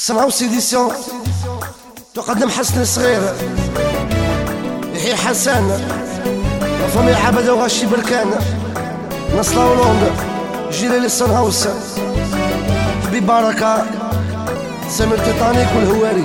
صنعوا سيديسيون تقدم حسن الصغير، يحيى حسن، وفمي عبده وغاشي بركان، نصلا ولوند، جيري للصنهاوس، حبيب بركة، سامر تيتانيك والهواري.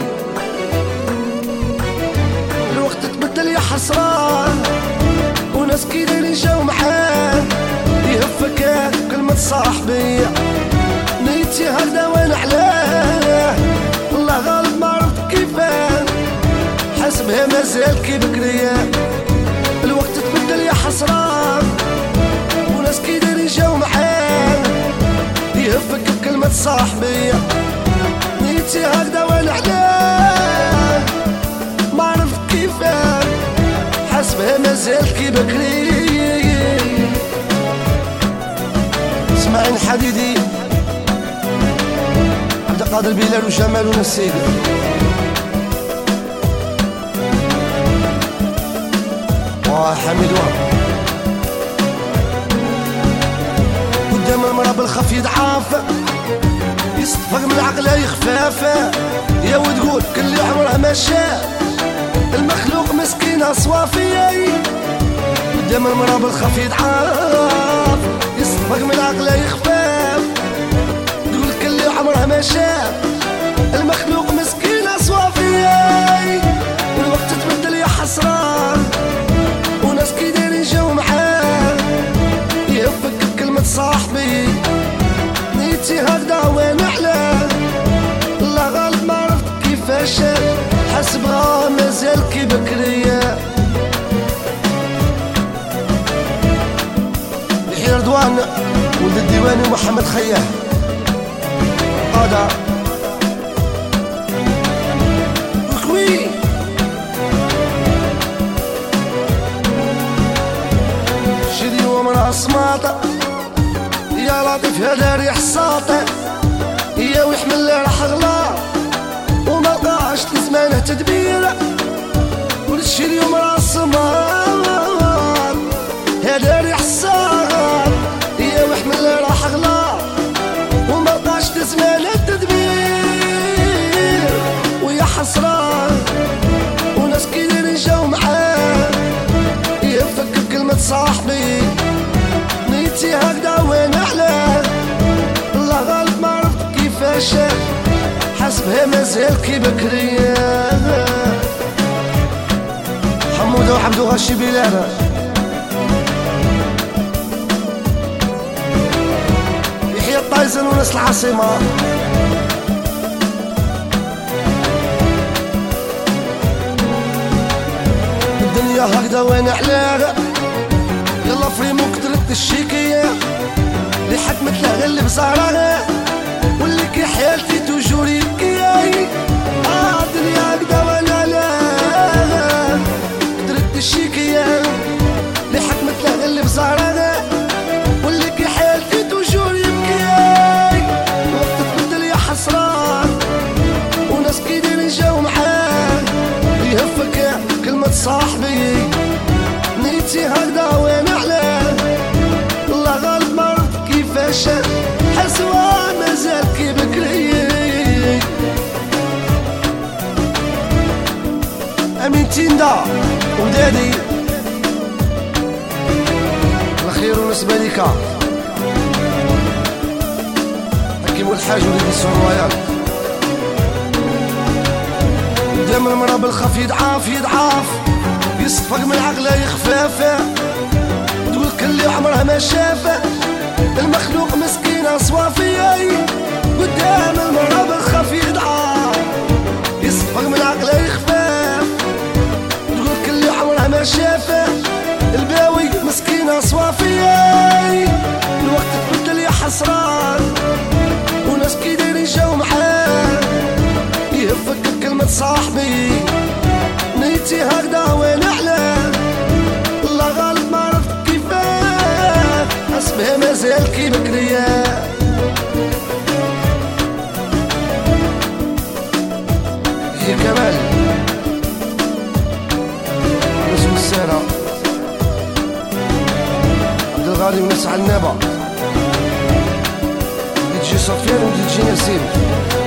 الوقت تبدل يا حسران، وناس كيدايرين جاو معاه، يهفك كلمة صاحبي، نيتي هكذا وانا علاه، الله غالب ما عرفت كيفاه، حسبها مازال كي بكرية. الوقت تبدل يا حسران، وناس كيدايرين جاو معاه، يهفك بكلمة صاحبي، نيتي هكذا وانا علاه، ما عرفت كيفاه، حسبها مازال كي بكرية. اسماعيل حديدي، عبد القادر بلال وجمال ونسيد. وحميد وهب قدام المرأة بالخف يضعاف، يصفق من عقله يخفاف، يا وتقول كل عمرها ما شاف، المخلوق مسكينة صوافي. قدام المرأة بالخف يضعاف، يصفق من عقله يخفاف، تقول كل عمرها ما شاف، المخلوق مسكينة صوافي. والوقت تبدل يا حسران، وناس كيدايرين جاو معاه، يهفك بكلمة صاحبي، نيتي هكذا وانا علاه، الله غالب ما عرفت كيفاش، حسبها مازال كي بكرية. يحيى رضوان ولد الديواني ومحمد خياه قادة وكوي. شدي ومرأة صماطة، يا لطيف هذا ريح ساطع، يا ويحمل اللي راح غلا، وما بقاش لزمانه تدبير، والشري ومرأة صماط، هذا ريح ساطع، يا ويحمل اللي راح غلا، وما بقاش لزمانه تدبير. ويا حسران، وناس كيدايرين جاو معاه، يهفك بكلمة صاحبي، نيتي هكذا وانا علاه، الله غالب ما عرفت كيفاش، حسبها مازال كي بكرية. حمودة وعبدو غاشي بلال، يحيى الطايزن وناس العاصمة، الدنيا هكذا وانا علاه، يلا فريمو كترت الشيكية، اللي حكمت له غير بزهرة، واللي كي حيالتي توجور يبكي. الدنيا هكذا وانا علاه، كترت الشيكية، اللي حكمت له غير بزهرة، واللي كي حيالتي توجور يبكي. الوقت تبدل يا حسران، وناس كيدايرين جاو معاه، يهفك كلمة صاحبي، نيتي هكذا وانا علاه، الله غالب ما عرفت كيفاش، حسوا مازال كي بكري. امين تيندا ودادي الخير ونسبة ليكا، حكيم والحاج وليد السرويات. قدام المرأة بالخف يضعاف يضعاف، يصفق من عقله يخفاف، تقول كل عمرها ما شافه، المخلوق مسكينة صوافي. قدام المرأة بالخف يضعاف، يصفق من عقله يخفاف، تقول كل عمرها ما شافه، الباوي مسكينة صوافي. الوقت تبدل يا حسران، وناس كيدايرين جاو معاه، يهفك بكلمة صاحبي، نيتي هكذا وانا علاه، الله غالب ما عرفت كيفاه، حسبها مازال كي بكرية. هي كمال نسم السارة، عبد الغالي وناس عنابة، تجي صفيان وتجي نسيم.